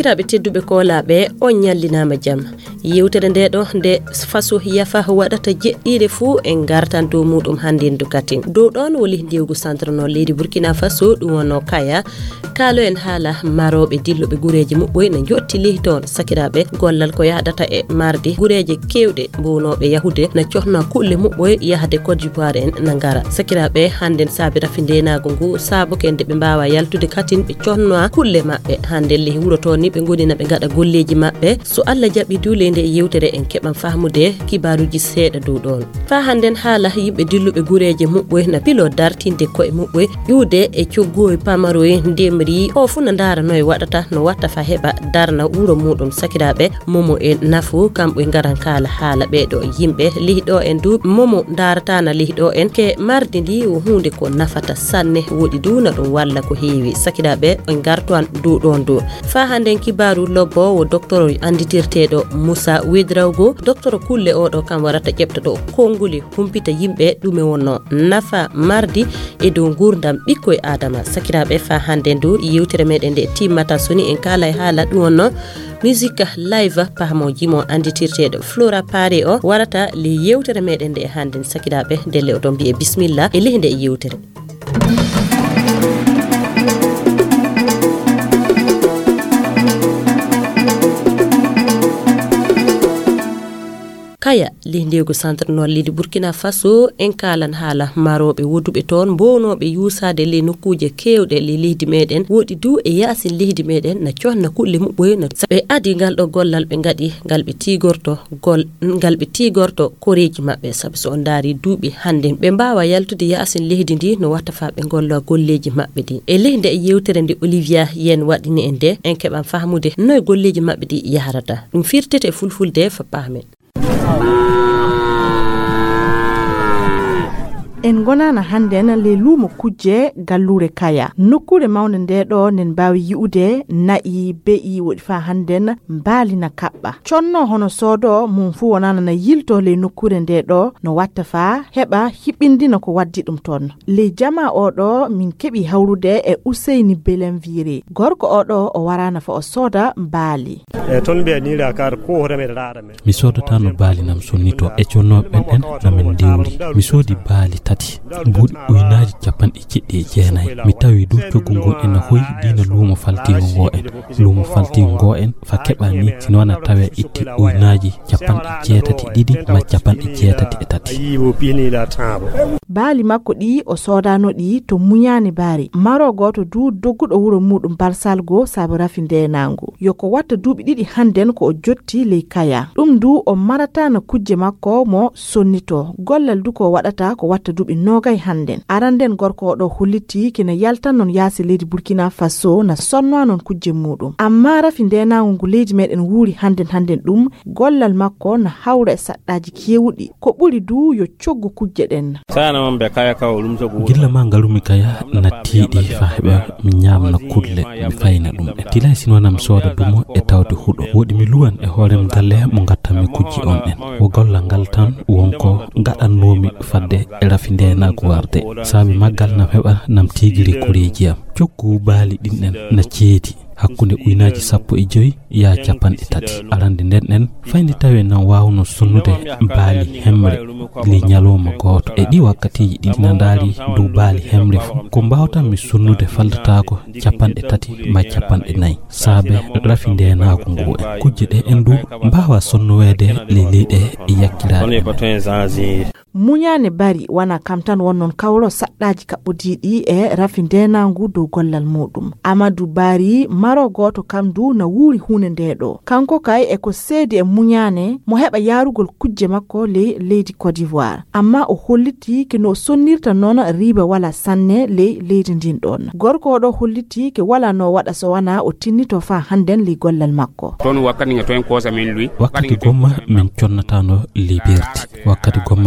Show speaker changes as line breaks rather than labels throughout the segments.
sakiraaɓe tedduɓe koolaaɓe on ñallinama jam yewtere nde ɗo nde faso yafa waɗata jeɗɗiɗe fuu en gartan dow muɗum hande ndu katin dow ɗon woli ndewgu centre no leydi Burkina Faso ɗum wonno kaya kaalo en haala maroɓe dilloɓe gureji muɓɓoy ne jotti leydi toon sakiraaɓe gollal ko yaɗata e mardi gureji kewɗe mbunoɓe yahude na cohna kulle muɓɓoy yahde Côte d'Ivoire en na ngara sakiraaɓe hande saabi rafindenago ngu saabu kende ɓe mbawa yaltude katin ɓe cohnoa kulle maɓɓe hande lehi wuro toon ni ɓe gonina ɓe gaɗa golleji maɓɓe so Allah jaɓi duulede e yewtere en keɓan fahmude kibaruji seeɗa dow ɗon fa handen haala yimɓe dilluɓe gureji muɓɓoy na pilo dartinde koye muɓɓoy ƴuude e coggoy pamaroy ndemri o fu na ndaara noye waɗata no watta fa heɓa darna wuro muɗum sakiraɓe momo en nafu kamɓe garan kala haala ɓeɗo yimɓe lihiɗo en du momo daaratana lihiɗo en ke mardi ndi hunde ko nafata sanne woɗi duna ɗum walla ko heewi sakiraɓe en gartoan dow ɗon do fa handen kibaru lobbo docteur anditirteɗo Moussa Wedrawgo docteur kulle oɗo kam warata ƴefta ɗo konguli humpita yimɓe ɗume wonno nafa mardi e dow gurdam ɓikkoye adama sakiraɓe fa hande ndu yewtere meɗen nde timmata soni en kala e haala ɗum wonno musique live pahmo jimo anditirteɗo Flora Pare o warata le yewtere meɗen nde hande sakiraɓe ndelle oɗon mbiye bismillah e lehde e yewtere kaya lindego centre no leydi Burkina Faso en kalan haala maroɓe woduɓe toon mbonoɓe yusade le nokkuje kewɗe le leydi meɗen wodi du e yasin leydi meɗen na cohna kulle muɓɓoy no ɓe adi ngal ɗo gollal ɓe gaɗi ngal ɓe tigorto koreji maɓɓe saabu so on daari duuɓi hande ɓe mbawa yaltude yasin leydi ndi no watta fa ɓe gollo golleji maɓɓe ɗi e leydi e yewtere nde Olivia yen waɗini en nde en keɓan fahmude noye golleji maɓɓe ɗi yaharata ɗum firtete fulfulde fa pahmen
en gonana handen le lumo kujje gallure kaya nokkure mawne nde ɗo nen mbawi yi'ude na'i be'i woɗi fa handen mbalina kaɓɓa conno hono soodo mum fu wonana na yilto le nokkure nde ɗo no watta fa heɓa hiɓɓindina ko waddi ɗum toon le jama oɗo min keɓi hawrude e Ouseyni Belenvire gorko oɗo o warana fa o sooda mbaali
ton mbiya nira kar ko horeme rarame
mi sodata no baalinam sonnito e connoɓe en namin dewri mi soodi baali mbuɗi ujunnaji capanɗe jeɗɗi e jeenayi mi tawi du coggu ngu ena hoyi dina luumo faltigo ngo en fa keɓa ni sino wana tawe itti ujunnaji capanɗe jeetati ɗiɗi ma capanɗe jeetati e tati
baali makko ɗi o soodano ɗi to muñani baari maro goto du dogguɗo wuro muɗum Barsalgo saabu rafindenango yoko watta duuɓi ɗiɗi handen ko o jotti ley kaya ɗum du o marata no kujje makko mo sonnito gollal du ko waɗata ko watta duuɓi nogay handen aranden gorko oɗo hulliti kina yaltan non yaasi leydi Burkina Faso na sonnoa non kujje muɗum amma rafindenago ngu leydi meɗen wuuri handen ɗum gollal makko na hawra e saɗɗaji kewuɗi ko ɓuri du yo coggu kujje ɗen
gilla ma ngalumi kaya na tiiɗi fa heɓa mi ñamna kulle mi fayna ɗum e tilay sinonam sooda dumo e tawde huɗo woɗi mi luwan e hoorem galle mo gattanmi kujji on en wo gollal ngal tan wonko gaɗannomi fadde e rafindenago warde saabi maggal nam heɓa nam tigiri koreji am coggu baali ɗinɗen na ceedi hakkunde ujunnaji 15 ya capanɗe tati arande nden en fayde tawe nan wawno sonnude baali hemre li ñalowma goto e ɗi wakkatiji ɗi na ndaari dow baali hemre fu ko mbawtan mi sonnude faldatako capanɗe tati ma capanɗe 4 saabe rafindenago ngu en kujje ɗe en du mbawa sonnowede le leyɗe e yakkiraɗe
muñane bari wana kam tan wonnon kawro saɗɗaji kaɓɓodiɗi e rafindenagu dow gollal muɗum Amadou Bari maro goto kam du na wuuri hunde nde ɗo kanko kay e ko seedi e muñane mo heɓa yarugol kujje makko le leydi Côte d'Ivoire amma o holliti ke no sonnirta noon riba wala sanne le leydi ndin ɗon gorko oɗo holliti ke wala no waɗa so wana o tinnito fa handen li gollal makko
ton wakkati nga toen kosa min lui
wakkati gomma min connatano liberti wakkati gomma du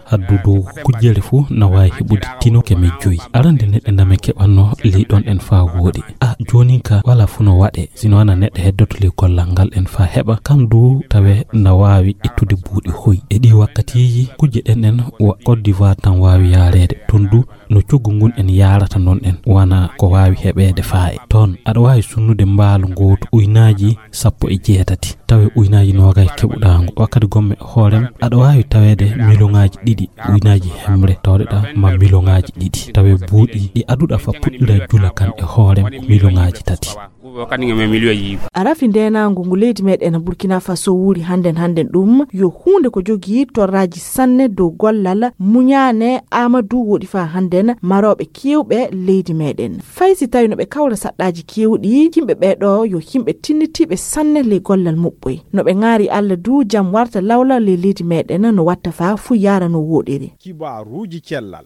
haddudo kujjele fu na wawi heɓude tino keme joyi arande neɗɗe ndame keɓanno leyɗon en fa woodi joni ka wala fu no waɗe sino wana neɗɗo heddoto ley gollal ngal en fa heɓa kam du tawe na wawi ittude buuɗi hoyi e ɗi wakkatiji kujje ɗen en Côte d'Ivoire tan wawi yarede ton du no coggu ngun en yarata non en wana ko wawi heɓede fa e ton aɗa wawi sunnude mbaalu goto ujunnaji 18 tawe ujunnaji nogay keɓuɗango wakkati gomme hoorem aɗa wawi tawede miliongaji ɗiɗi ujunnaji hemre tawɗeɗa ma miliongaji ɗiɗi tawe buuɗi ɗi aduɗa fa puɗɗira jula kan e hoorem miliongaji 3
arafi ndenango ngu leydi meɗen Burkina Faso wuri handen ɗum yo hunde ko jogi torraji sanne dow gollal muñane Amadou woɗi fa handen maroɓe kewɓe leydi meɗen faysi tawi no ɓe kawra saɗɗaji kewɗi yimɓe ɓeɗo yo yimɓe tinnitiɓe sanne ley gollal muɓɓoy no ɓe ngaari Allah du jam warta lawla ley leydi meɗen no watta fa fu yara no woɗiri
kibaruji cellal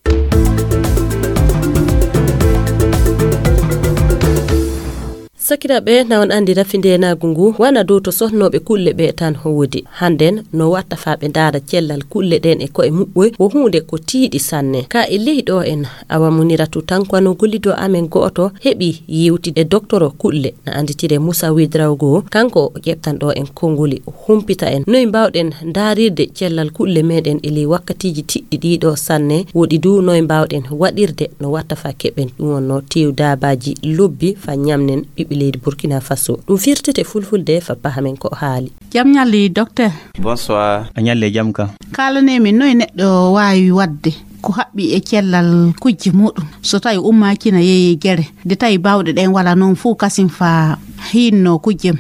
sakiraɓe na on andi rafindenagu ngu wana dow to sohnoɓe kulle ɓe tan woodi handen no watta fa ɓe ndaara cellal kulle ɗen e koye muɓɓoy wo hunde ko tiiɗi sanne ka e ley ɗo en Awa Muniratu Tankwano gollido amen go'oto heɓi yewtide docteur kulle na anditire Moussa Widraogo kanko ƴeftan ɗo en kongoli humpita en noy mbawɗen ndaarirde cellal kulle meɗen e ley wakkatiji tiɗɗi ɗiɗo sanne woɗi du noy mbawɗen waɗirde no watta fa keɓen ɗum wonno tew dabaji lobbi fa ñamnen leydi Burkina Faso ɗum firtete fulfulde fa pahamen ko haali
jam ñalli docteur
bonsoir a ñalle jam ka
kalanemi noy neɗɗo wawi wadde ko haɓɓi e cellal kujje muɗum so tawi ummakina yeeyi guere de tawi bawɗe ɗen wala noon fuu kasim fa hinno kujjem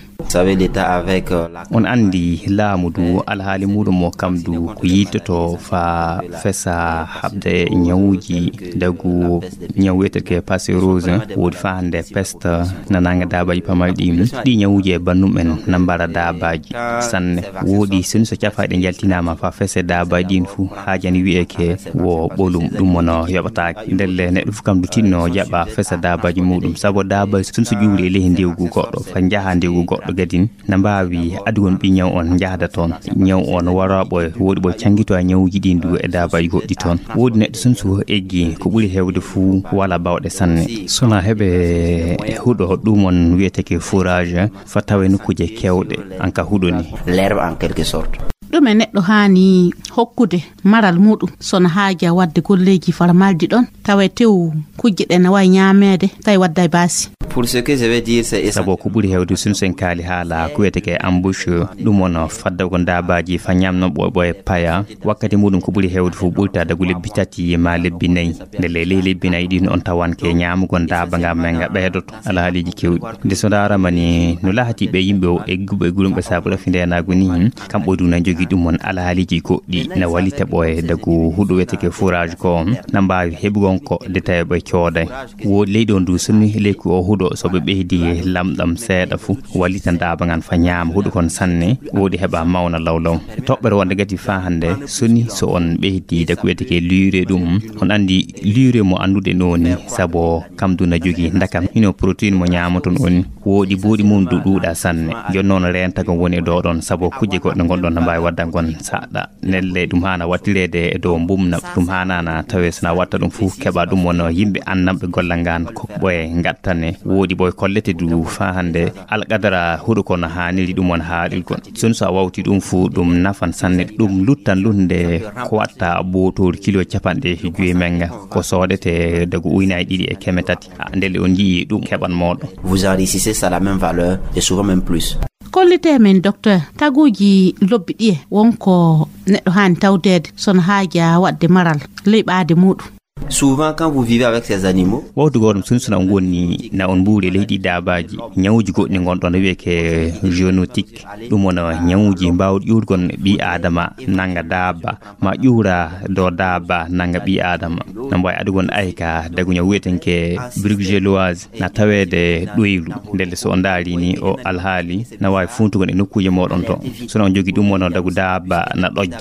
on andi laamu du alhaali muɗum mo kam du ko yittoto fa fesa habde ñawuji dagu ñaw wiyeteke passerose woodi fa hande peste nananga dabaji pamalɗi ɗi ñawuji e bannum en nambara dabaji sanne woodi soni so cafaɗe jaltinama fa fese dabaji ɗin fuu haajani wiyeke wo ɓolum ɗum wono yoɓatake ndelle neɗɗo fu kam du tinno jaɓa fesa dabaji muɗum saabu dabaji soni so ƴuwri e ley ndewgu goɗɗo fa jaaha ndewgu goɗɗo gadin na mbawi adugon ɓi ñaw on jahda toon ñaw on waraɓo woodi ɓo cangito a ñawuji ɗin du e dabaji goɗɗi toon woodi neɗɗo soni so eggi ko ɓuuri hewde fuu wala bawɗe sanne sona heɓe huɗo ɗum on wiyeteke fourrage fa tawe nokkuje kewɗe anka huɗoni
l'herbe en quelque sorte
ɗum e neɗɗo hani hokkude maral muɗum sona haaja wadde golleji farmaldi ɗon tawe tew kujje ɗen wawi ñamede tawi wadda e baasi
pour ce que je vais dire c'est
sabo ko ɓuuri hewde sunu sen kaali haala ko wiyeteke embouche ɗum wona fadda ko dabaji fa ñamno ɓoɓo e paya wakkati muɗum ko ɓuuri hewde fof ɓurta dagu lebbi 3 ma lebbi 4 nde ley lebbi 4 ɗin on tawanke ñamugon daba ngam men nga ɓeydoto alhaaliji kewɗi nde so daramani no lahati ɓe yimɓe o egguɓe gulumɓe saabu rafi ndenago ni kamɓo duna jogui ɗum won alhaaliji goɗɗi na wallita ɓo e dagu huɗo wiyeteke fourrage ko na mbawi heɓugon ko de tawi ɓe cooday woodi leydi on du sonni leyku o huɗo so ɓe ɓeydi lamɗam seeɗa fuu wallita dabagan fa ñaama huɗo kon sanne woodi heɓa mawna lawlaw toɓɓere wonde gati fa hande soni so on ɓeydi dagu wiyeteke lure ɗum on andi lure mo andude noni sabo kam duna jogui dakam hino protéine mo ñamaton on woodi boɗi mum du ɗuuɗa sanne jon noon renta kon woni do ɗon sabo kujje goɗɗe gonɗon no mbawi wadda gon saɗɗa nelle ɗum hana wattirede e dow mbumna ɗum hanana tawe sona watta ɗum fuu keɓa ɗum wono yimɓe annamɓe gollal ngan ko ɓoye gattane woodi boy kollete du fa hande alqadara huɗo kono haniri ɗum won haalilgon soni so a wawti ɗum fuu ɗum nafan sanne ɗum luttan lunde ko watta ɓotori kilo 50 menga ko soodete dagu ujunnaje 2,3 ndelle on jii ɗum keɓan moɗon
vous enrichissez ça la même valeur et souvent même plus
kollite men docteur taguji lobbi ɗiye wonko neɗɗo hani tawdede sono haaja wadde maral leyɓade muɗum
souvent quand vous vivez avec ces animaux
wawdu goɗum sunsuna on woni na on mbuuri leydi dabaji ñawuji goɗɗi gonɗon wiyeke génotique ɗum wona ñawuji mbawɗi ƴuurgon ɓi adama nanga daba ma ƴuura do daba nanga ɓi adama no mbawi adugon ayka dagu ñaw wiyetenke bruxelloise na tawede ɗoylu ndelle so on daari ni o alhaali na wawi funtugon e nokkuje moɗon to sono on jogui ɗum wona dagu daba na ɗojja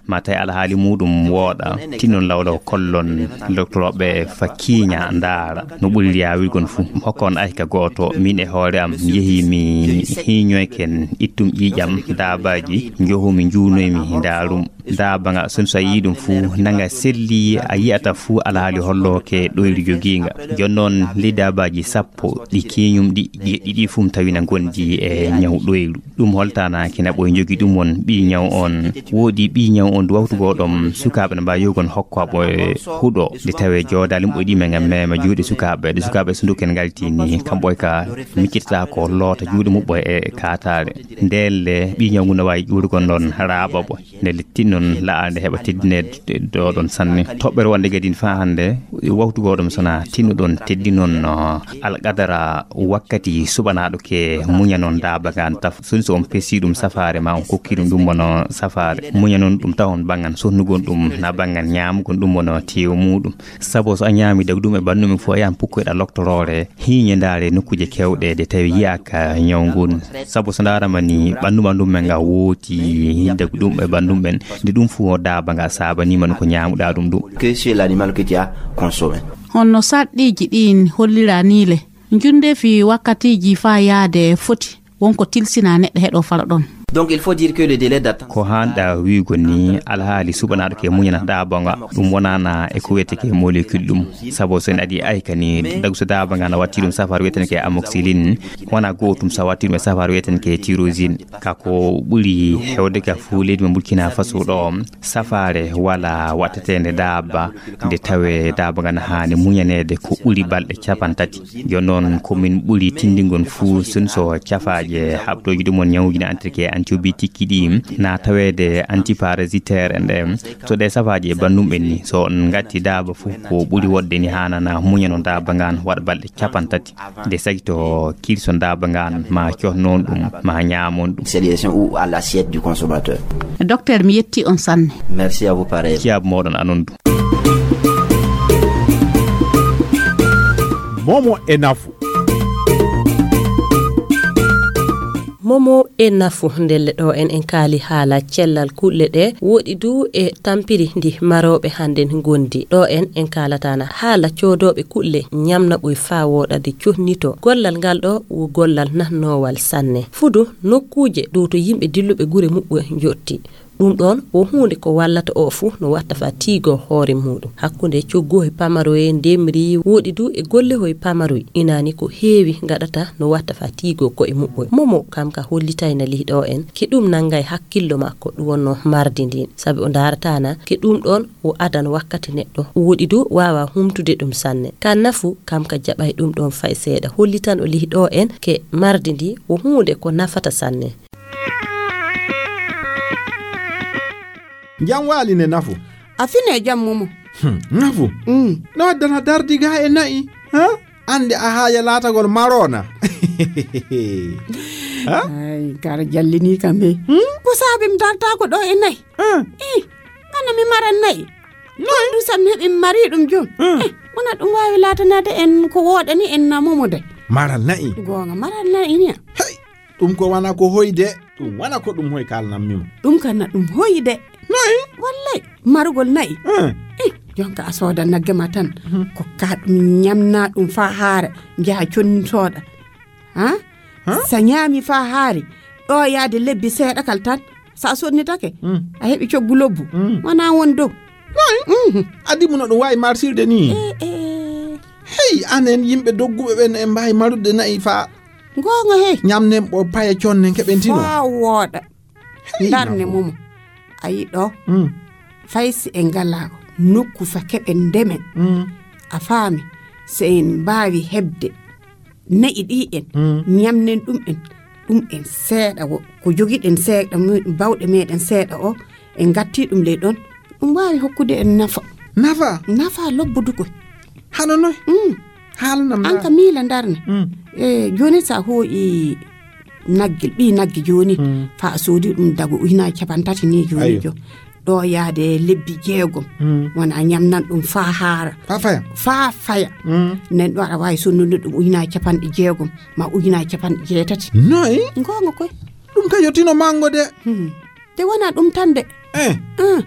mata alhaali mudum woda tinon lawdo kollon doktorobe fakinya ndara no bulli yawirgon fu hokkon ayka goto min e hoore am yehi mi hiñoyken ittum ƴiƴam dabaji njohumi njuunoymi darum dabanga son so yidum fu nanga selli a yiyata fu alhaali holloke ɗoyri joginga jonnon li dabaji sappo ɗi kiñum ɗi fum tawina gondi e ñaw ɗoyru ɗum holtana kina ɓoye jogi ɗum won ɓi ñaw on woodi ɓi ñaw on wawtugoɗom sukaɓe ne mbawi yogon hokkoɓe huɗo nde tawe joodalim ɓoy ɗime ngam mema juuɗe sukaɓe ɗe sukaɓe so duken galtini kamɓoy ka miccitata ko loota juuɗe muɓɓo e katare ndelle ɓi ñaw ngu no wawi ƴuurgon ɗon raaɓa ɓo nde lettinnon laande heɓa teddinede ɗo ɗon sanne toɓɓere wonde gadin fa hande wawtugoɗom sona tinnuɗon teddinon alqadara wakkati suɓanaɗo ke muñanon dabagan taf soni so on pesi ɗum safare ma on kokkiɗum ɗum wono safare muñanon ɗum tawon bangan sonnugon ɗum na bangan ñamugon ɗum wono tew muɗum sabo so a ñaami dagu ɗum e bandumi fo yan pukkoyɗa loctorore hiñe ndaare nokkuje kewɗe de tawi yiyaka ñawgun sabo so darama ni banduma ɗum men nga wooti dagu ɗum e bandum ɓen nde ɗum fu o daaba nga sabanima no ko ñamuɗa ɗum ɗum
que c'est l'animal que tu as consommé.
Honno sarɗiji ɗin holliranile junde fi wakkatiji fa yaade foti wonko tilsina neɗɗo heɗo fala ɗon.
Donc il faut dire que le délai d'attente
ko handa wiigo ni alhaali suɓanaɗo ke muñana daabanga ɗum wonana e ko wiyete ke molécule ɗum sabo so en adi ayka ni dagu so daabanga na watti ɗum safar wiyeten ke amoxyline wona gotum sa watti ɗum e safar wiyeten ke tyrosine kako ɓuuri hewde ka fu leydi mo Burkina Faso ɗo safare wala wattetende daaba nde tawe daabanga na hani muñanede ko ɓuuri balɗe 30 jonnon komin ɓuuri tindingon fu son so cafaje habtoji ɗum on ñawuji na entretien antibiotique ɗi na tawede antiparasitaire en so de safaji e bandum ɓen ni so on gatti daaba fu ko ɓuuri wodde ni hanana muñano daaba ngan waɗa balɗe 30 de sagi to kirson daaba ngan ma cohnon ɗum ma ñamon ɗum
c'est lié ou à l'assiette du consommateur.
Docteur mi yetti on sanne.
Merci à vous pareil.
Kiab moɗon anondu
momo e nafu
momo e nafu ndelle ɗo en kaali haala cellal kulle ɗe woɗi du e tampiri ndi maroɓe hannden gondi ɗo en kaalatana haala coodoɓe kulle ñamna ɓoy fa woɗade cuhnito gollal ngal ɗo wo gollal nahnowal sanne fudu nokkuje dow to yimɓe dilluɓe gure muɓɓe jotti ɗum ɗon o hunde ko wallata o fu no watta fa tiigo hoore muɗum hakkunde coggoy pamaroye ndemri woɗi du e golle hoy pamaroy inani ko heewi gaɗata no watta fa tiigo ko e muɓɓoy momo kam ka hollitayna liɗo en ke ɗum nangay hakkillo makko ɗum wonno mardi ndin sabi o daratana ke ɗum ɗon o adan wakkati neɗɗo woɗi du wawa humtude ɗum sanne ka nafu kam ka jaɓay ɗum ɗon fay seeɗa hollitan o liɗo en ke mardi ndi o hunde ko nafata sanne.
jam waline nafu
afine jam momo
nafu no waddana dardiga e nayi ha ande a haya latagol marona
ay kara jallini kambe ko sabi mi darta ko do e nayi kana mi maran nayi du sam hebi mari dum jom wona dum wawi latanade en ko wodani en na momo de
maral nayi
gonga maral nayi ni
hey dum ko wana ko hoyde dum wana ko dum hoy kalnam mimo
dum kana dum hoyde
nayi
wallahi marugol nayi jonka a soda nagge ma tan ko ka dum nyamna dum fa haare jaha conni soda ha sa nyami fa haare do yaade lebbi seeda kal tan sa sonni take a hebi coggu lobbu wana won do
adi muno do way marsirde ni hey anen yimbe doggube ben e mbay marude nayi fa
gonga hey
nyamnem bo paye conne kebentino
fa woda darne mumo ayi do faysi e ngalago nokku fa keben demen a faami se en baawi hebde nayi di en nyamnen dum en seeda ko jogiden seeda bawde meden seeda o en gatti dum le don dum waawi hokkude en nafa lobbudu ko
hanono halnam
anka mila darne joni sa ho e naggil bi naggi joni fa soodi dum dago ujina capantati ni joni jo do yaade lebbi jeegom wona nyamnan dum fa haara fa faya nen do ara way sunnude dum ujina capandi jeegom ma ujina capandi jeetati
noy
gonga koy
dum kayotino mango de
de wona dum tande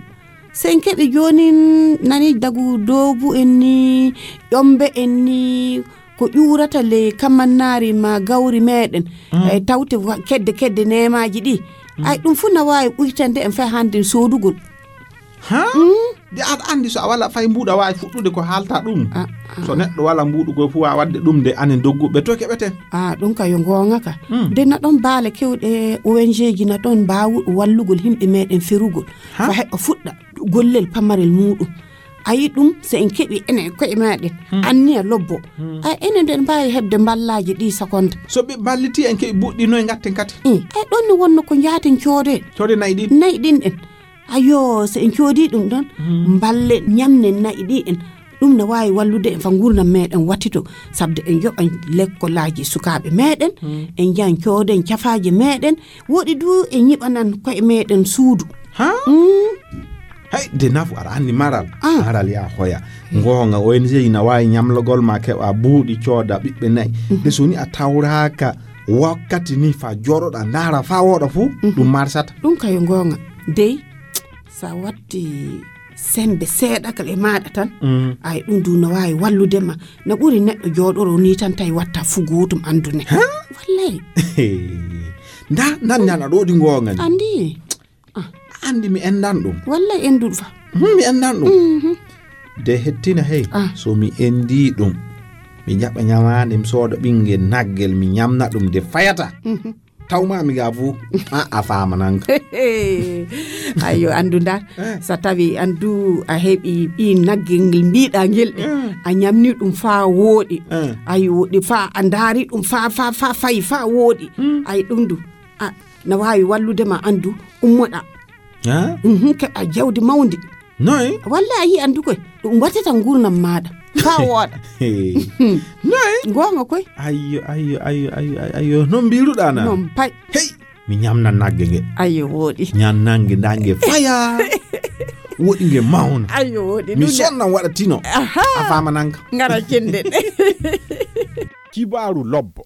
sen keɓe joni nani dagu dobu en ni ƴombe en ni ko ƴurata le kamannari ma gawri meɗen tawte kedde nemaji ɗi ay ɗum fu na wawi ɓuytande en fay hande sodugol
de aɗa andi so a wala fay mbuuɗa wawi fuɗɗude ko haalta ɗum so neɗɗo wala mbuuɗugo fu wawa wadde ɗum de anen dogguɓe to keɓeten
ɗum ka yo gonga ka de na ɗon baale kewɗe ONG ji na ɗon mbawuɗo wallugol himɓe meɗen ferugol fa heɓa fuɗɗa gollel pamarel muɗum ayi ɗum so en keɓi enen koye meɗen anniya lobbo ay enen nden mbawi hebde ballaji ɗi seconde
so ɓe balliti en keɓi buɗɗi noye gatten kati
ay ɗon ni wonno ko jaaten coode nayi ɗin en ayo so en coodi ɗum ɗon balle ñamnen nayi ɗi en ɗum ne wawi wallude en fa gurdam meɗen wattito sabde en yoɓan lekkolaji sukaɓe meɗen en jan cooden cafaji meɗen woɗi du en yiɓanan koye meɗen suudu
hay de nafu aɗa andi maral ya hoya gonga ONG na wawi ñamlogol ma keɓa buuɗi cooda ɓiɓɓe nayyi de soni a tawraka wakkati ni fa joɗoɗa ndaara fa woɗa fu ɗum marsata
ɗum kayo gonga dey sa watti sembe seeɗa ka e maɗa tan ay ɗum du no wawi walludema no ɓuuri neɗɗo joɗoro ni tan tawi watta fugotum andune wallahi
nan ñana ɗo ɗi gonga
ni
andi mi endan ɗum
wallahi enduɗo fa
mi endan ɗum de hettina hey so mi endi ɗum mi jaɓa ñamade mi sooda ɓinguel naggel mi ñamna ɗum de fayata tawmami ga fu a famananka
ayo andu ndar so tawi andu a heeɓi ɓi naggel ngel mbiɗa ngel a ñamni ɗum fa wooɗi ay woɗi fa a daari ɗum fa fayi fa wooɗi ay ɗum du no wawi walludema andu ummoɗa keɓa jawdi mawdi
noy
walla a yi andu koy ɗum wattata gurnam maɗa fa wooɗa
noy
gonga koy
ayo non mbiruɗa na
non pay
hey mi ñamna nagge nge
ayo woɗi
ñannange dange faya woɗi nge mawna
ayo woɗi
mi sonnan waɗa tino a famananka
ngara kende
kibaru lobbo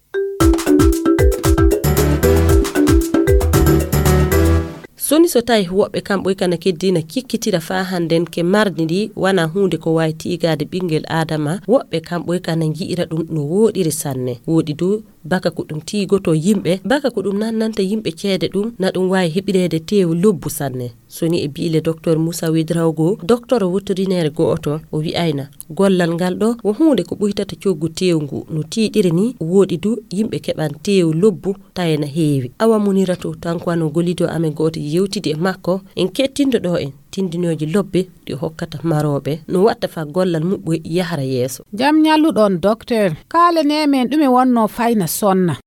soni so tawi woɓɓe kam ɓoykana keddina kikkitira fa hannden ke mardi ndi wana hunde ko wawi tigade ɓinguel adama woɓɓe kam ɓoykana jiira ɗum no woɗiri sanne woɗi du baka ko ɗum tigoto yimɓe baka ko ɗum nannanta yimɓe ceede ɗum na ɗum wawi heɓirede tew lobbu sanne soni e biile docteur Moussa Widrawgo docteur vétérinaire go'oto o wi'ayna gollal ngal ɗo wo hunde ko ɓuytata coggu tew ngu no tiɗiri ni woɗi du yimɓe keɓan tew lobbu tawena heewi awa munirato tankwano golido amen goto yewtide e makko en kettindo ɗo en tindinoji lobbe ɗi hokkata maroɓe no watta fa gollal muɓɓoy yahara yeeso
jam ñalluɗon docteur kalane men ɗume wonno fayna sonna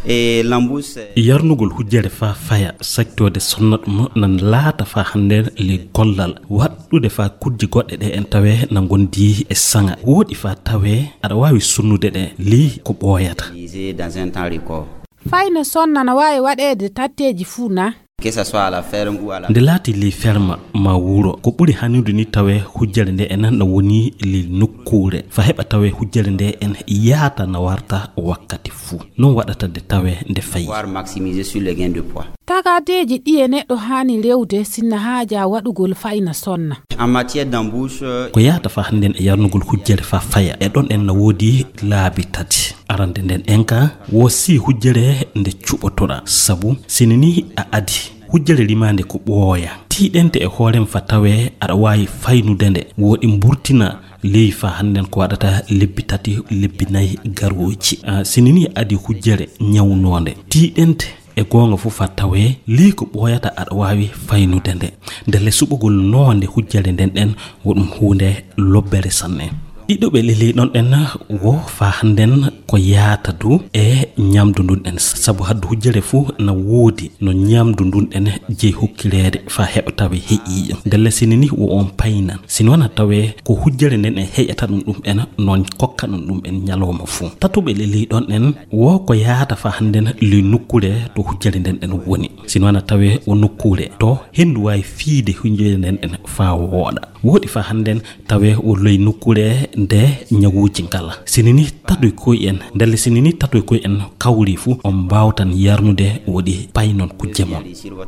e lambus
yarnugol hujjere fa faya saktode sonna ɗum nan laata fa hande le gollal waɗɗude fa kujji goɗɗe ɗe en tawe na gondi e sanga woɗi fa tawe aɗa wawi sunnude ɗe li ko ɓooyata
dans un temps record
fayna sonna na wawi waɗede tatteji fuu na
que ça soit à la ferme ou à la
nde laati li ferme ma wuro ko ɓuri hanidu ni tawe hujjere nde en no woni li nokkure fa heɓa tawe hujjere nde en yaata na warta wakkati fuu non waɗata de tawe nde fayi
pouvoir maximiser sur les gains de poids
tagadeji ɗi e neɗɗo hani rewde sinna haaja waɗugol fayna sonna
en matière d'embouche
ko yaata fa hannden e yarnugol hujjere fa faya e ɗon en no woodi laabi tati arande nden en ka wo si hujjere nde cuɓotoɗa sabu sini ni a adi hujjere limande ko ɓooya tiɗente e hoorem fa tawe aɗa wawi faynude nde woɗi mburtina ley fa hannden ko waɗata lebbi tati lebbi nayyi garoji sini ni adi hujjere ñawnode tiɗente e gonga fu fa tawe li ko ɓooyata aɗa wawi faynude nde ndele suɓugol nonde hujjere nden ɗen woɗum hunde lobbere sanne ɗiɗoɓe leli ɗon ɗen wo fa hannden ko yaata du e ñamdu ndun ɗen sabu haddu hujjere fuu na woodi no ñamdu ndun ɗen jeyi hokkirede fa heɓa tawe heƴiƴo ndelle sini ni wo on paynan sini wona tawe ko hujjere nden en heƴata ɗum ɗum en non kokka ɗum ɗum en ñalowma fuu tatuɓe leli ɗon ɗen wo ko yaata fa hannden li nukkure to hujjere nden ɗen woni sini wona tawe o nukkure to hendu wawi fiide hujjere nden ɗen fa wooɗa woɗi fa hannden tawe o loyi nukkure nde nyawuji ngala sinini tadu ko en delle sinini tadu ko en kawri fu on bawtan yarnude wodi paynon kujjemon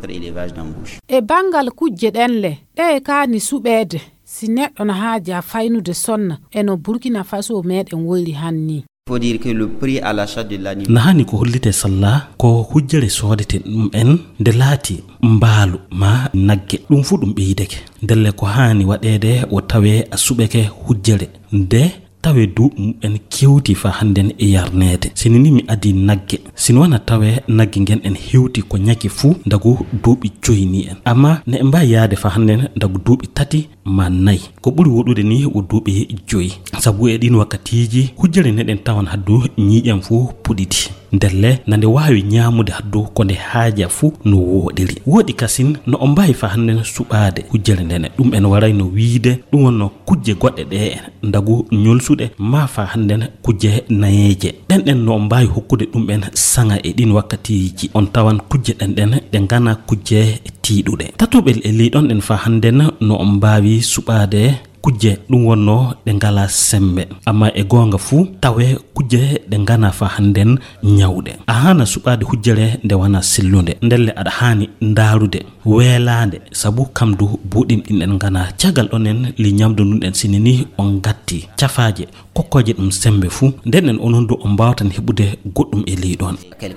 e bangal kujje denle de kani subede si neɗɗo no haaja faynude sonna eno Burkina Faso meɗen woyri hanni.
Faut dire que le prix à l'achat de l'animal
nahani ko hollite salla ko hujjere sodete dum en de laati mbaalu ma nagge dum fu dum beydeke delle ko hani wadede o tawe asubeke hujjere de tawe du en kewti fa handen e yarnede sinini mi adi nagge sinwana tawe nagge ngen en hewti ko nyaki fu dagu duubi joyni en amma ne mba yaade fa handen dagu duubi tati ma nay ko buri wodude ni o duubi joyi sabu e din wakatiji hujjere neden tawan haddu nyi'am fu puditi ndelle nande waawi nyaamude haddu ko de haaja fu no wodiri wodi kasin no on bay fa handen subaade hujjere ndene dum en waray no wiide dum wonno kujje godde de ndagu nyolsude ma fa handen kujje nayeje den no on bay hokkude dum en sanga e din wakatiji on tawan kujje den de ngana kujje tiidude tatobel e lidon en fa handen no on baawi subaade kujje dum wonno de ngala sembe amma e gonga fu tawe kujje de ngana fa handen nyawde ahana subade hujjere de wana sillunde ndelle ada hani ndarude welande sabu kamdu budin en ngana tiagal onen li nyamdu nun en sinini on gatti tiafaaje kokkoje dum sembe fu denen onondu on bawtan hebude goddum e lidon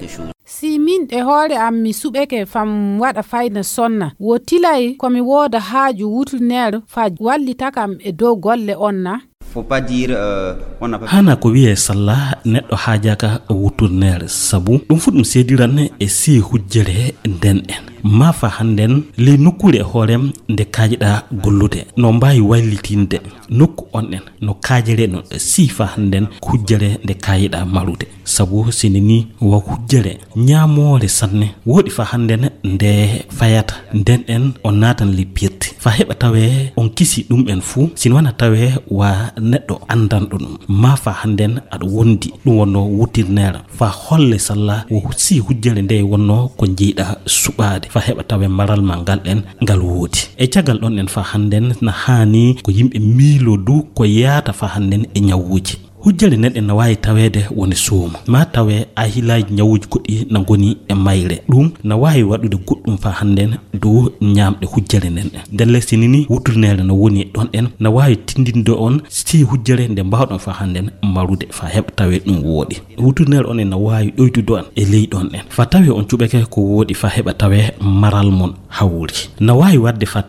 si min e hoore am mi subeke fam wada fayna sonna wo tilay komi woda haaju wutulner fa wallita kam e dow golle onna
faut pas dire on a
hana ko wiye salla neddo haajaka wutulner sabu dum fu dum sediran e si hujjere den en ma fa handen li nukure horem nde kaajida gollude no mbayi wallitinde nokku onnen no kaajere no sifa handen hujjere nde kaayida marude sabu sinini wa hujjere nyaamore sanne wodi fa handen nde fayata den en on natan li pirti fa heba tawe on kisi dum en fu sinwana tawe wa neddo andan dum ma fa handen ad wondi dum wonno wutirnera fa holle salla wo si hujjere nde wonno ko jiida subade fa heba tawe maral mangal en ngal wodi e tiagal don en fa handen na hani ko yimbe milo du ko yaata fa handen e nyawuji hujjere neden na wayi tawede woni suuma ma tawe a hilaaji nyawuji goddi na ngoni e mayre dum na wayi wadude goddum fa handen do nyaamde hujjere nen delle sinini wuturnere na woni don en na wayi tindindo on si hujjere nde mbawdon fa handen marude fa heb tawe dum wodi wuturnere on na wayi doytudo an e ley don en fa tawe on cubeke ko wodi fa heba tawe maral mon hawri na wayi wadde fa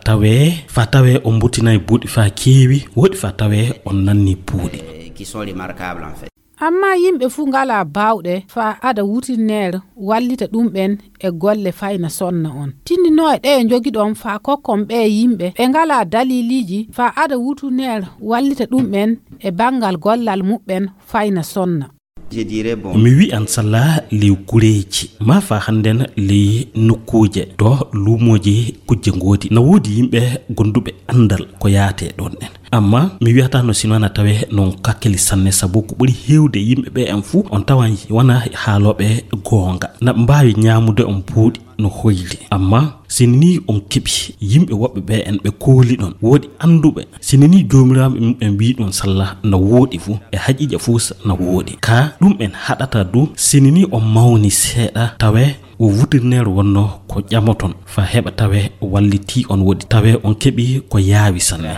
tawe on butinay budi fa kewi wodi fa tawe on nanni puudi
qui sont remarquables en fait.
Amma yimbe fu ngala bawde fa ada wutinere wallita dum ben e golle fayna sonna on. Tindi no e jogidon fa kokkom be yimbe be ngala daliliji fa ada wutinere wallita dum ben e bangal gollal mubben fayna sonna.
Je dirais bon.
Mi wi an sala li kureji ma fa handen li nukkuje do lumoji kujje ngodi na wodi yimbe gondube andal ko yaate don en amma mi wiata no sinana tawe non kakkeli sanne sabu ko buri hewde yimbe be en fu on tawan wana haalobe gonga na mbaawi nyaamude on puudi no hoyli amma sinini on kebi yimbe wobbe be en be kooli don wodi andube sinini joomiram en wi don salla na wodi fu e hajija fu na wodi ka dum en hadata du sinini on mawni seeda tawe o wutirner wonno ko jamoton fa heba tawe walliti on wodi tawe on kebi ko yaawi sanne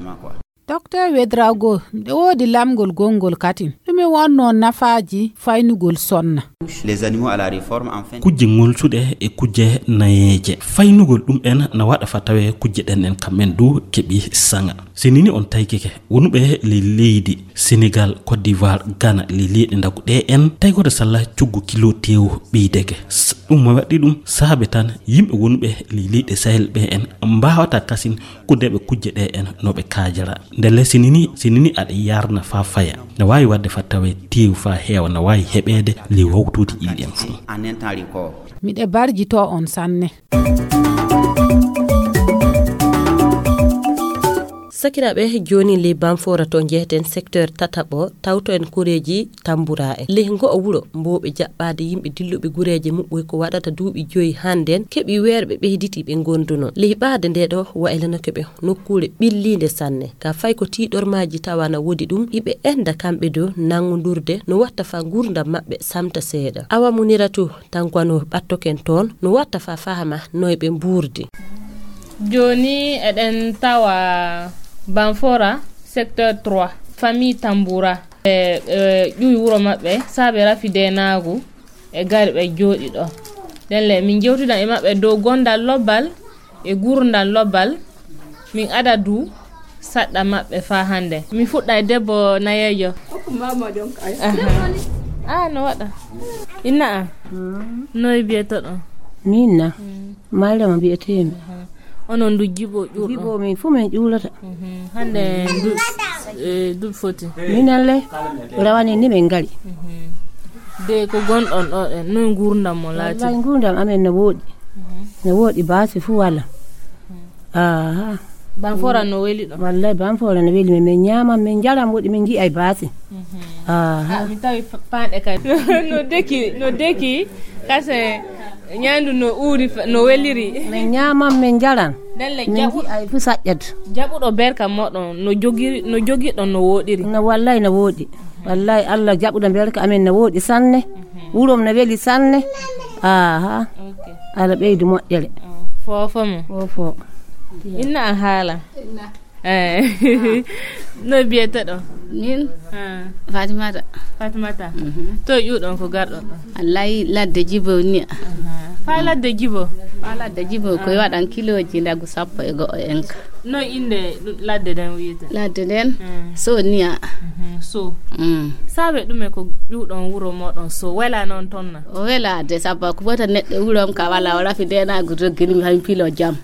Dr. Wedrago de wodi lamgol gongol katin dumi wonno nafaji faynugol sonna
les animaux à la réforme enfin
kujje ngoltude e kujje nayeje faynugol dum en na wada fa tawe kujje den en kamen du kebi sanga sinini on taykeke wonube le leydi Senegal Côte d'Ivoire Ghana le leydi ndagude en taygoto salla cuggu kilo tew beydeke dum mo waddi dum sahabe tan yimbe wonube le leydi Sahel be en mbawata kasin kudebe kujje de en no be kaajara ndelle sinini ada yarna fa faya na wayi wadde fa tawe tew fa heewa na wayi hebede li wawtuti idem fu
en un temps record
mide barji to on sanne
sakiraɓe joni le Banfora to jehten secteur tataɓo tawto en kureji tambura e le ngo o wuro mboɓe jaɓɓade yimɓe dilluɓe gureje muɓɓoy ko waɗata duuɓi joyi handen keɓi werɓe ɓeyditi ɓe gonduno lihɓade nde ɗo waylano keɓe nokkure ɓillinde sanne ka fay ko tiɗormaji tawana wodi ɗum iɓe enda kamɓe do nangudurde no watta fa gurdam maɓɓe samta seeɗa Awa Muniratu tankwano ɓattoken toon no watta fa fahama noye mburdi
joni eɗen tawa Banfora secteur 3 famille Tambura ƴuwi wuro maɓɓe saaɓe rafi denagu e gari ɓe jooɗi ɗo denle min jewtidan e maɓɓe dow gondal lobbal e gurdal lobbal min ada du saɗɗa maɓɓe fa hande mi fuɗɗa e debbo nayejo no waɗa inna a noye biyetoɗo
minna Mariama mbiyetemi
onon du jibo ƴurɗo
jibo min fu min ƴuurata
hande du foti
minen le rawani ni min ngari
de ko gonɗon ɗo ɗen noye gurdam mo laati
wallahi gurdam amen no wooɗi baasi fu wala
Banfora no weli ɗo
wallahi Banfora no weli min ñaman min jaram woɗi min ji'ay baasi
mi tawi panɗe kay no deki kase ñandu no uuri no weliri
min ñaman min jaram
min
ji'ay fu saƴƴat
jaɓuɗo berka moɗon no jogiɗon no woɗiri
no wallahi no woɗi wallahi Allah jaɓuɗo berka amen no woɗi sanne wurom no weli sanne ala ɓeydu moƴƴere
fofo inna a haala no biyeteɗo
min fatimata
to ƴuɗon ko garɗon ɗo
wallahi ladde jibo ni
fa ladde jibo
koye waɗan kiloji ndagu 10 en ka
no inde ladde den wiyete
ladde den so niya
so saabe ɗume ko ƴuɗon wuro moɗon so wela noon tonna
o welade sabba ko fota neɗɗo wurom ka wala o rafi denagu doggini han pilo jam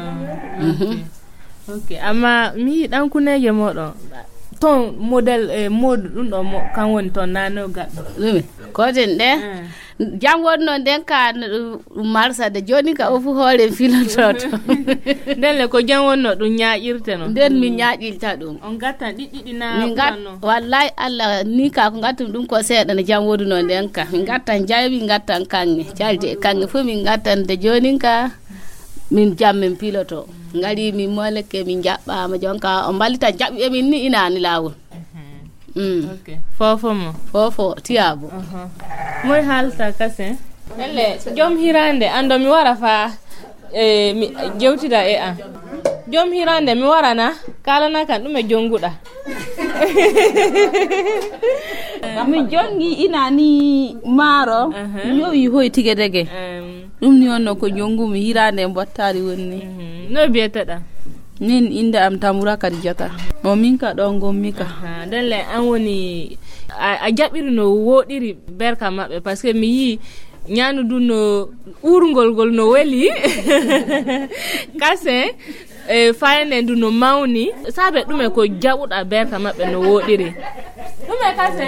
ok amma mi yiɗan kuneje moɗon ton modèle mode ɗum ɗo kan woni ton nano gaɗɗo
ɗume koten ɗe jam woni noon nden ka ɗum marsade joni ka o fu hoore filototo
nden le ko jam wonno ɗum ñaƴirte no
nden min ñaƴilta ɗum
on gattan ɗiɗɗiɗi na
min wallahi Allah ni ka ko gattum ɗum ko seeɗa no jam woni noon nden ka min gattan jayi min gattan kange calde e kange fu min gattan de joni ka min jam min piloto ngari min moleke min jaɓɓama jonka o mballita jaɓɓe min ni inani lawol fofo tiyabo
moy halta kase elle jom hirande ando mi wara fa mi jewtida e an jom hirande mi warana kalana kan ɗume jonguɗa
mi jongi inani maaro mi yowi hoy tige dege ɗum ni onno ko jongumi hirande bottari wonni
no biyeteɗa
min inde am Tambura Kadijata o min ka ɗon gommi ka
denle an woni a jaɓiri no woɗiri berka maɓɓe par ce que mi yi ñanudu no urgol ngol no weli kase fayande ndu no mawni saabe ɗume ko jaɓuɗa berka maɓɓe no woɗiri ɗume kase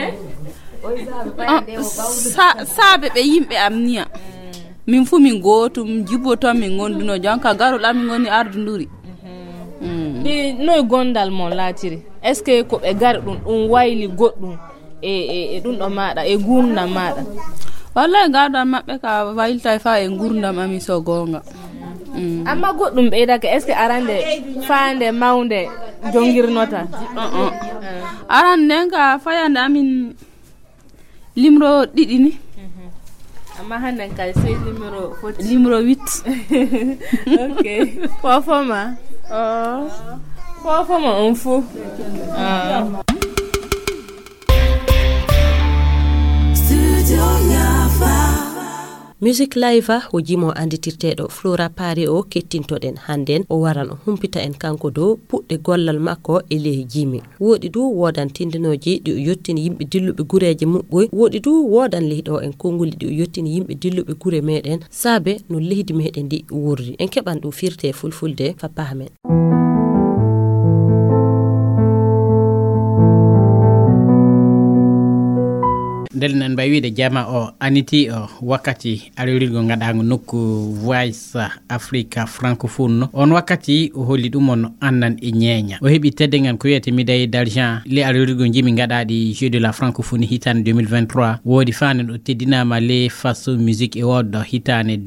saabe ɓe yimɓe am niya min fu min gootum jibbo toon min gonduno jonka garoɗa min goni arduduri
noye gondal mon laatiri est ce que ko ɓe gari ɗum wayli goɗɗum e ɗum ɗo maɗa e gurdam maɗa
wallahi gardam maɓɓe ka waylta fa e gurdam ami so gonga
amma goɗɗum ɓeydake est ce que arande fande mawde jongirnota
arande nden ka fayande amin limro ɗiɗi ni
amma handen kay sey
limro 8
ok fofoma on fu
music live o jimo anditirteɗo Flora Pari o kettintoɗen hannden o waran o humpita en kanko dow puɗɗe gollal makko e ley jimi woɗi du wodan tindinoji ɗi o yettini yimɓe dilluɓe gureje muɓɓoy woɗi du wodan leyɗo en konguli ɗi o yettini yimɓe dilluɓe gure meɗen saabe no leydi meɗen ndi wurri en keɓan ɗum firte fulfulde fa pamen
ndel nan bay wiide jama o aniti o wakkati arorirgo ngaɗago nokku Voice Africa francophone on wakkati o holli ɗum on annan e ñeeña o heeɓi teddengal ko wiyete médaille d'argent le arorirgo jimi ngaɗaɗi jeux de la francophonie hitande 2023 woodi fanen o teddinama le façon musique award hitande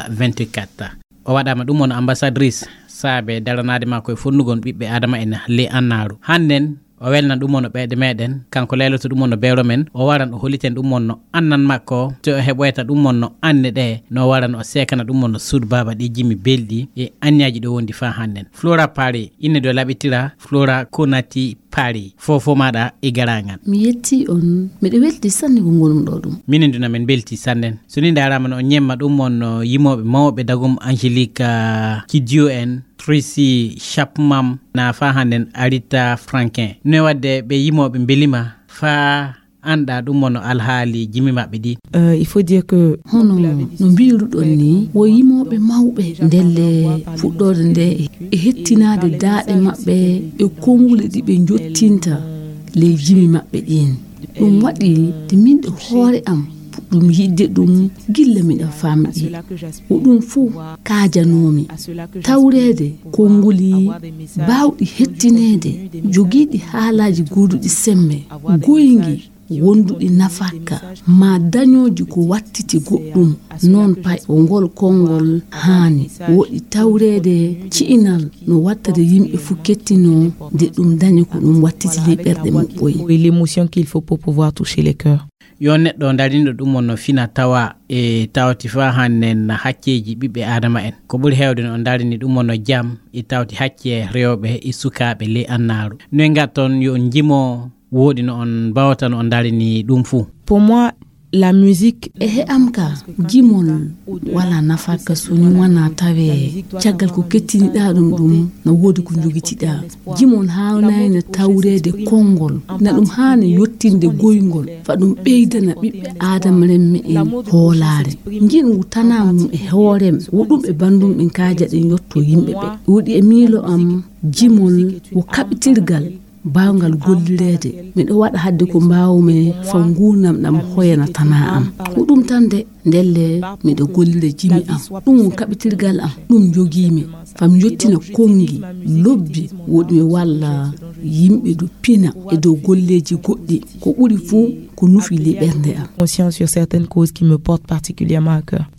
2024 o waɗama ɗum on ambassadrice saabe daranade ma koye fonnugon ɓiɓɓe adama en le annaru hannen o welna ɗum on no ɓeyde meɗen kanko leyloto ɗum on no bewro men o waran o holliten ɗum on no annan makko to o heɓoyta ɗum on no anne ɗe no waran o sekana ɗum on no suud baba ɗi jimmi belɗi e anniaji ɗo wondi fa hannen Flora Paris inne do laɓitira Flora Konati Paris fofo maɗa e garagal
mi yetti on miɗo welti sanne ko gonum ɗo ɗum
minen duna men belti sannen so ni darama no ñemma ɗum on no yimoɓe mawɓe dagum Angélique Kidjo en Tracy Chapman na fa handen Arita Franquin no wadde ɓe yimoɓe belima fa anda ɗum on alhaali jimi maɓɓe ɗi
il faut dire que hono no mbiruɗon ni wo yimoɓe mawɓe ndelle fuɗɗode nde e hettinade daaɗe maɓɓe e kongule ɗi ɓe jottinta ley jimi maɓɓe ɗin ɗum waɗi te minɗe hoore am ɗum yidde ɗum gilla miɗa famɗi o ɗum fuu kajanomi tawrede konguli bawɗi hettinede jogiiɗi haalaji goduɗi semme goygi wonduɗi nafaka ma dañoji ko wattiti goɗɗum non pay o ngol kongol hani woɗi tawrede ci'inal no wattade yimɓe fu kettino de ɗum dañi ko ɗum wattiti li ɓerɗe moɓɓoyi
l'émotion qu'il faut pour pouvoir toucher les cœurs
yo neɗɗo dariniɗo ɗum on no fina tawa e tawti fa hannen hakkeji ɓiɓɓe adama en ko ɓuuri hewde no darini ɗum on no jaam e tawti hakke rewɓe e sukaɓe le annaru noy gatton yo jimo woodi no on bawata no on darini ɗum fuu
pour moi la musique
ehe amka jimol wala nafaka soni wana tawe caggal ko kettiniɗa ɗum no woodi ko jogitiɗa jimol hawnayno tawrede kongol na ɗum hani yottinde goygol fa ɗum ɓeydana ɓiɓɓe adama remme en hoolare jingu tanamum e hoorem woɗum e bandum ɓen kaja ɗen yotto yimɓe ɓe woɗi e miilo am jimol wo kaɓitirgal bawngal gollirede miɗo waɗa hadde ko mbawmi fa ngurnam ɗam hoyana tana am ko ɗum tan de ndelle miɗo gollire jimi am ɗum kaɓitirgal am ɗum jogimi fami yettina kongi lobbi woɗumi walla yimɓe do pina e dow golleji goɗɗi ko ɓuri fuu ko nufi li ɓernde am
conscience sur certaines causes qui me portent particulièrement à cœur.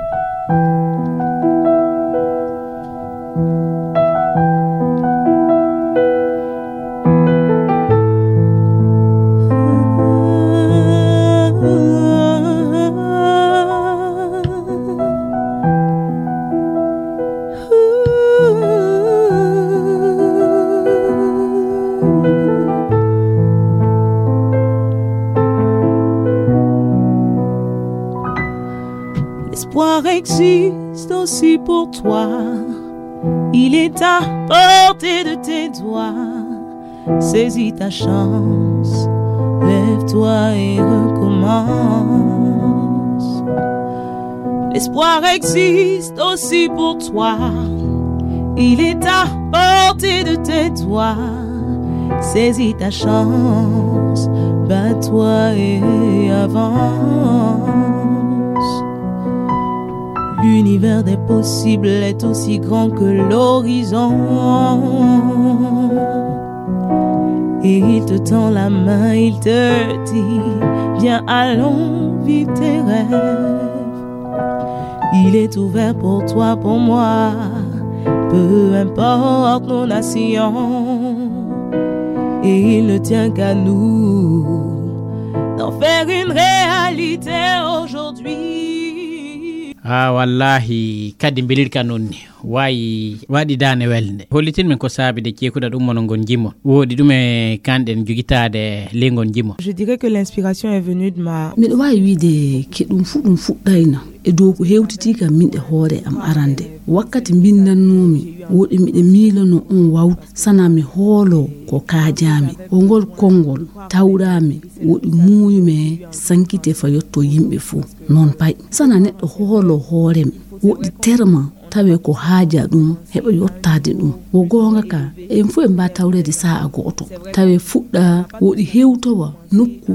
L'espoir existe aussi pour toi. Il est à portée de tes doigts. Saisis ta chance, lève-toi et recommence. L'espoir existe aussi pour toi. Il est à portée de tes doigts. Saisis ta chance, bats-toi et avance. L'univers des possibles est aussi grand que l'horizon. Et il te tend la main, il te dit, viens allons vivre tes rêves. Il est ouvert pour toi, pour moi, peu importe nos nations. Et il ne tient qu'à nous d'en faire une réalité aujourd'hui.
Ah wallahi kadi belirka nonni wayi waɗi dane welde hollitin min ko saabide ceekuɗa ɗum mono gon jimo woodi ɗum e kanɗen jogitade lengon jimo.
Je dirais que l'inspiration est venue de ma
miɗo wawi wiide ke ɗum fu ɗum fuɗɗayna e dow ko hewtiti kam minɗe hoore am arande wakkati binnannomi woɗi miɗe miilano on wawt sana mi hoolo ko kaajami o ngol konngol tawrami woɗi muuyume sankite fa yetto yimɓe fuu non pay sana neɗɗo hoolo hoorem woɗi terma tawe ko haaja ɗum heɓa yottade ɗum wo gonga ka en fu en mba tawrede sa'a goto tawe fuɗɗa woɗi hewtowa nokku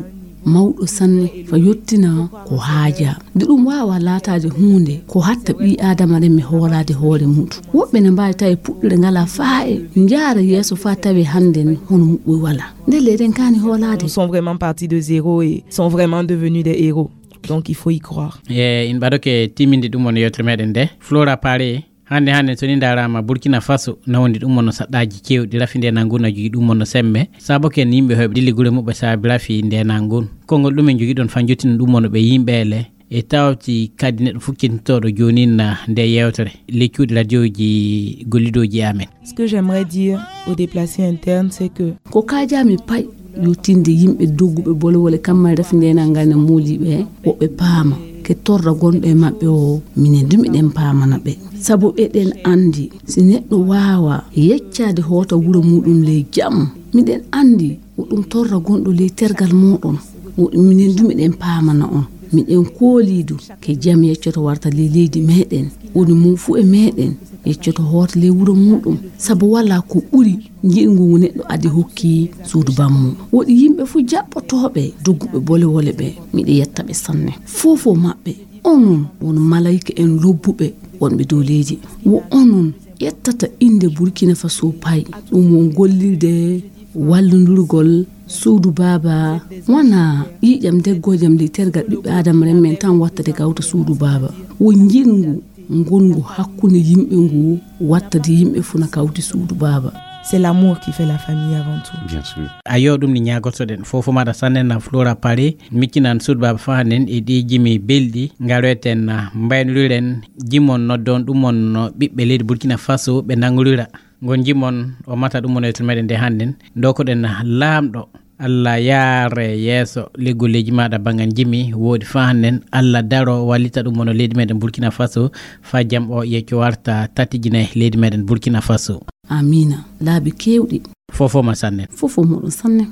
mawɗo sanne fa yottina ko haaja nde ɗum wawa laatade hunde ko hatta ɓi adama ren mi hoolade hoore muɗum woɓɓe ne mbawi tawi puɗɗire ngala faa e jaara yeeso fa tawi hande ni hono muɓɓoy wala nde leyɗen kani hoolade.
Ils sont vraiment partis de zéro et sont vraiment devenus des héros. Donc il faut y croire.
in ɓaɗoke timminde ɗum woni yewtere meɗen nde Flora Paré hande so ni darama Burkina Faso nawndi ɗum wonno saɗɗaji kewɗi rafi ndenangu na jogui ɗum wonno semme sabo ken yimɓe heɓe dilli gure muɓɓe saabi rafi ndenangu konngol ɗumen jogui ɗon fan jottina ɗum wonno ɓe yimɓele e tawti kadi neɗɗo fukkintoɗo joni na nde yewtere leccuɗi radio ji gollidoji amen.
Ce que j'aimerais dire aux déplacés internes c'est que
ko kajami pay yotinde yimɓe dogguɓe bolewole kammari rafi ndenangal ne mooliɓe woɓɓe paama ke torra gonɗo e maɓɓe o minen du miɗen paamana ɓe sabu eɗen andi si neɗɗo wawa yeccade hoota wuuro muɗum ley jam miɗen andi woɗum torra gonɗo ley tergal moɗon minen du miɗen paamana on miɗen koolidu ke jam yeccoto warta ley leydi meɗen woni mum fu e meɗen yeccoto hoota ley wuuro muɗum sabu wala ko ɓuri jiɗngu ngu neɗɗo adi hokki suudu bammu woɗi yimɓe fu jaɓɓotoɓe dogguɓe bolewole ɓe miɗe yettaɓe sanne fofo maɓɓe onon won malayika en lobbuɓe wonɓe dow leydi wo onon ƴettata inde Burkina Faso pay ɗum won gollirde wallodurgol suudu baaba wona ƴiƴam deggojam ley tergal ɓiɓɓe adama ren men tan wattade gawta suudu baaba wo jiɗngu ngongu hakkunde yimɓe ngu wattade yimɓe funa kawti suudu baaba.
C'est l'amour qui fait la famille avant tout.
Bien sûr. Ayo ɗum ni ñagotoɗen fofo maɗa sannen Flora Paré miccinan suudu baba fanen e ɗi jimi belɗi garoeten mbaynoriren jimon noddon ɗum on ɓiɓɓe leydi Burkina Faso ɓe nangorira gon jimon o mata ɗum on e meɗen nde hannden dokoɗen laamɗo Allah yaare yeeso leggolleji maɗa bangan jimi woodi fa hannen Allah daro wallita ɗum on leydi meɗen Burkina Faso fa jam o yecco warta tatijine leydi meɗen Burkina Faso.
Amina laabi kewɗi
fofo ma sannen
fofo moɗon sannen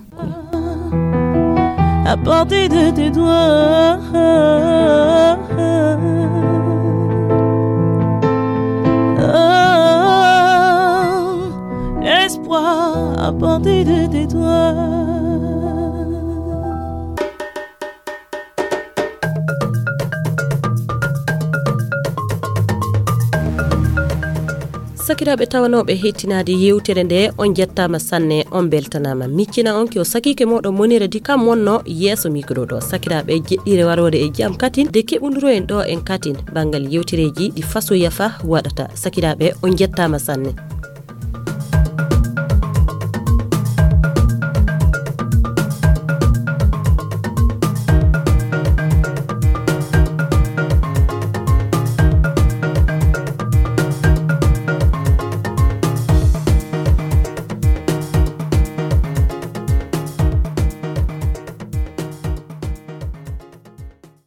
à portée de tes doigts l'espoir à portée de tes doigts.
sakiraɓe tawanoɓe hettinade yewtere nde on jettama sanne on beltanama miccina on ki o sakike moɗon monira di kam wonno yeeso micro ɗo sakiraɓe jeɗɗire warode e jaam katin de keɓodiro en ɗo en katin banggal yewtereji ɗi faso yafa waɗata sakiraɓe on jettama sanne.